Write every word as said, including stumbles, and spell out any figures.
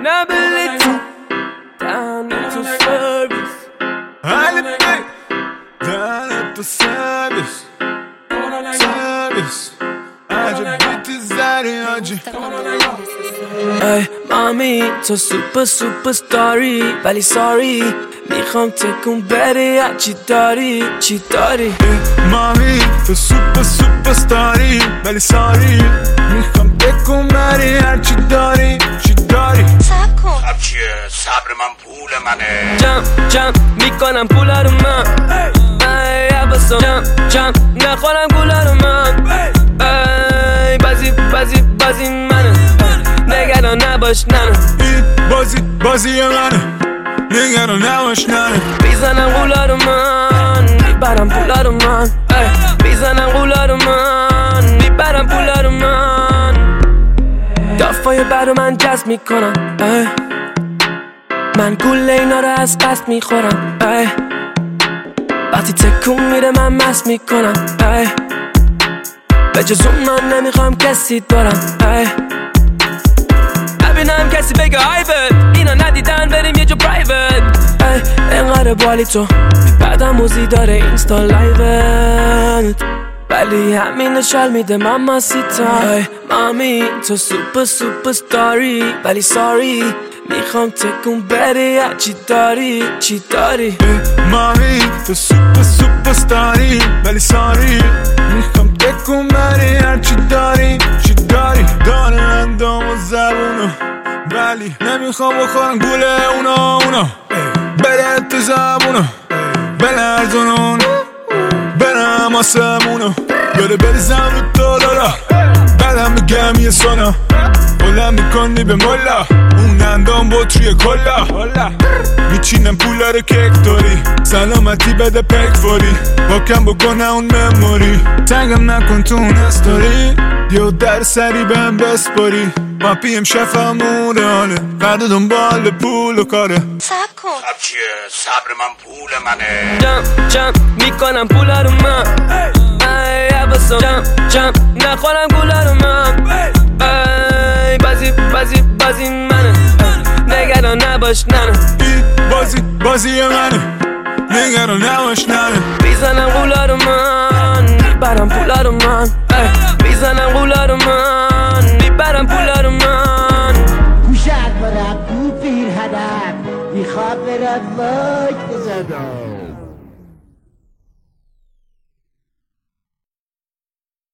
نه بلیتو دهنه تو سرویس حالی بی دهنه تو سرویس سرویس عجب بیتی زری آجی ای مامی تو سوپر سوپر ستاری ولی ساری میخوام تکون بری چی داری چی داری مامی تو سوپر سوپر ستاری ولی ساری میخوام تکون بری چی داری چی داری صبر کن صبر چیه؟ صبر من پول منه جم جم میکنم پولا رو من ای عباسم جم جم نخورم گولا رو من ای بازی بازی بازی منه نگران نباش ننه این بازی بازی منه نگران نباش ننه میزنم غولا رو من میبرم پولا رو من میزنم غولا رو من میبرم پولا رو من دافای برو من جذب میکنم ای. من گول اینا رو از قصد میخورم ای. وقتی تکون میره من مست میکنم ای. به جز اون من نمیخوام کسی دارم ای. نبینم کسی بگه هایبت اینا ندیدن بریم یه جو پرایوت اینقدر بالی تو بعدم موزی داره اینستا لایوت ولی همین نشال میده ماما سیتا ای مامی تو سوپر سوپر ستاری ولی ساری میخوام تکون بری چی داری چی داری مامی تو سوپر سوپر ستاری ولی ساری میخوام تکون بری چی داری چی داری داره اندام و زبونو ولی نمیخوام بخورم گوله اونا اونا بره تو زبونو بلرزونون برم آسمونو بره بریزم رو تو دارا بعدم بگم یه سونا بلند میکنی به ملا اون اندام بطری کلا میچینم پولا رو کیک داری سلامتی بده پک فوری با کم بکنه اون مموری تنگم نکن تو اون استوری یه در سری بهم بسپاری ما پیم شفمون حاله فرد دنبال پول و کاره صبر کن صبر چیه؟ صبر من پول منه جم جم میکنم پولا رو من ای عباسم جم جم نخورم گولا رو من ای بازی بازی بازی منه نگران نباش ننه این بازی بازی منه نگران نباش ننه میزنم غولا رو من میبرم پولا رو من